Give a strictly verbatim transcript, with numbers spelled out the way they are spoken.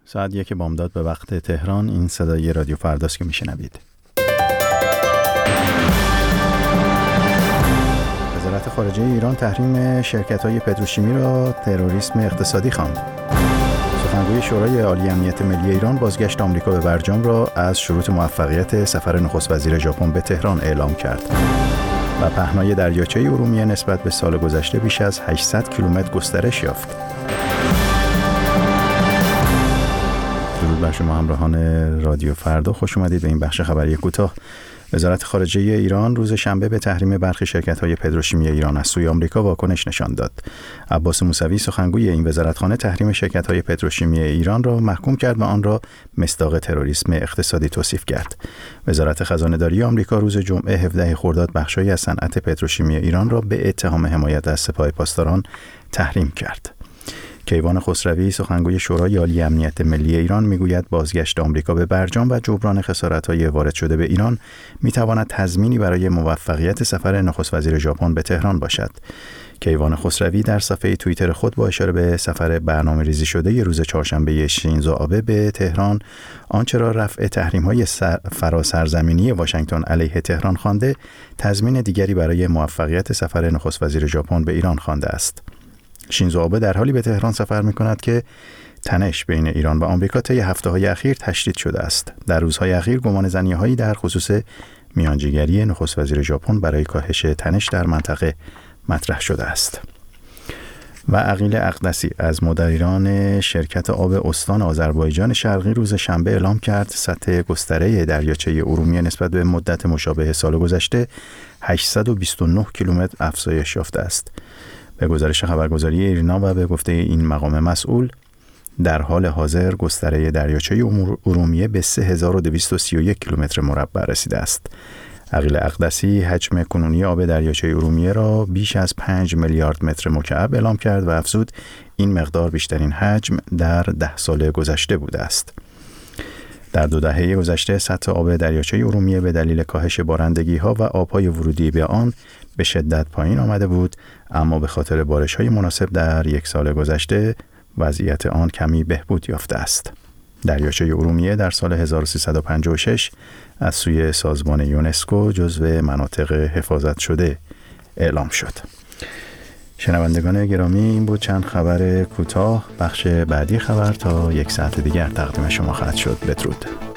ساعت یک بامداد به وقت تهران. این صدای رادیو فرداست که میشنوید. وزارت خارجه ایران تحریم شرکت‌های پتروشیمی را تروریسم اقتصادی خواند. سخنگوی شورای عالی امنیت ملی ایران بازگشت آمریکا به برجام را از شروط موفقیت سفر نخست وزیر ژاپن به تهران اعلام کرد. و پهنای دریاچه ارومیه نسبت به سال گذشته بیش از هشتصد کیلومتر گسترش یافت. درود بر شما همراهان رادیو فردا، خوش اومدید به این بخش خبری کوتاه. وزارت خارجه ایران روز شنبه به تحریم برخی شرکت‌های پتروشیمی ایران از سوی آمریکا واکنش نشان داد. عباس موسوی سخنگوی این وزارتخانه تحریم شرکت‌های پتروشیمی ایران را محکوم کرد و آن را مصداق تروریسم اقتصادی توصیف کرد. وزارت خزانه‌داری آمریکا روز جمعه هفدهم خرداد بخش‌هایی از صنعت پتروشیمی ایران را به اتهام حمایت از سپاه پاسداران تحریم کرد. کیوان خسروی سخنگوی شورای عالی امنیت ملی ایران میگوید بازگشت آمریکا به برجام و جبران خسارت‌های وارد شده به ایران میتواند تضمینی برای موفقیت سفر نخست وزیر ژاپن به تهران باشد. کیوان خسروی در صفحه توییتر خود با اشاره به سفر برنامه‌ریزی شده روز چهارشنبه شینزو آبه به تهران، آنچه را رفع تحریم‌های فراسرزمینی واشنگتن علیه تهران خوانده، تضمین دیگری برای موفقیت سفر نخست وزیر ژاپن به ایران خوانده است. شینزو آبه در حالی به تهران سفر می‌کند که تنش بین ایران و آمریکا طی هفته‌های اخیر تشدید شده است. در روزهای اخیر گمانه‌زنی‌هایی در خصوص میانجیگری نخست وزیر ژاپن برای کاهش تنش در منطقه مطرح شده است. و عقیل اقدسی از مدیران شرکت آب استان آذربایجان شرقی روز شنبه اعلام کرد سطح گستره دریاچه ارومیه نسبت به مدت مشابه سال گذشته هشتصد و بیست و نه کیلومتر افزایش یافته است. به گزارش خبرگزاری ایرنا و به گفته این مقام مسئول، در حال حاضر گستره دریاچه ارومیه به سه هزار و دویست و سی و یک کیلومتر مربع رسیده است. عقیل اقدسی حجم کنونی آب دریاچه ارومیه را بیش از پنج میلیارد متر مکعب اعلام کرد و افزود این مقدار بیشترین حجم در ده سال گذشته بوده است. در دو دهه گذشته سطح آب دریاچه ارومیه به دلیل کاهش بارندگی‌ها و آب‌های ورودی به آن به شدت پایین آمده بود، اما به خاطر بارش‌های مناسب در یک سال گذشته وضعیت آن کمی بهبود یافته است. دریاچه ارومیه در سال هزار و سیصد و پنجاه و شش از سوی سازمان یونسکو جزو مناطق حفاظت شده اعلام شد. شنوندگان گرامی، این بود چند خبر کوتاه. بخش بعدی خبر تا یک ساعت دیگر تقدیم شما خواهد شد. بدرود.